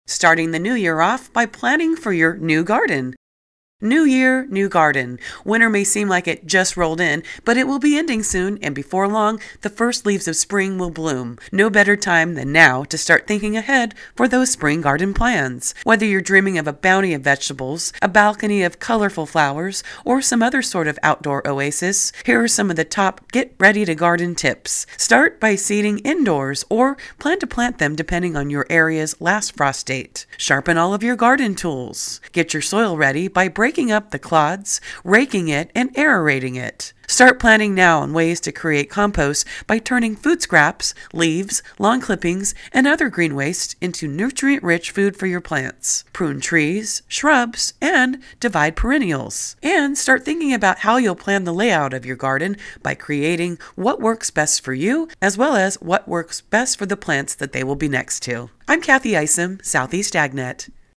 Starting the new year off by planning for your new garden. New year, new garden. Winter may seem like it just rolled in, but it will be ending soon, and before long, the first leaves of spring will bloom. No better time than now to start thinking ahead for those spring garden plans. Whether you're dreaming of a bounty of vegetables, a balcony of colorful flowers, or some other sort of outdoor oasis, here are some of the top get ready to garden tips. Start by seeding indoors, or plan to plant them depending on your area's last frost date. Sharpen all of your garden tools. Get your soil ready by breaking up the clods, raking it, and aerating it. Start planning now on ways to create compost by turning food scraps, leaves, lawn clippings, and other green waste into nutrient-rich food for your plants. Prune trees, shrubs, and divide perennials. And start thinking about how you'll plan the layout of your garden by creating what works best for you, as well as what works best for the plants that they will be next to. I'm Kathy Isom, Southeast AgNet.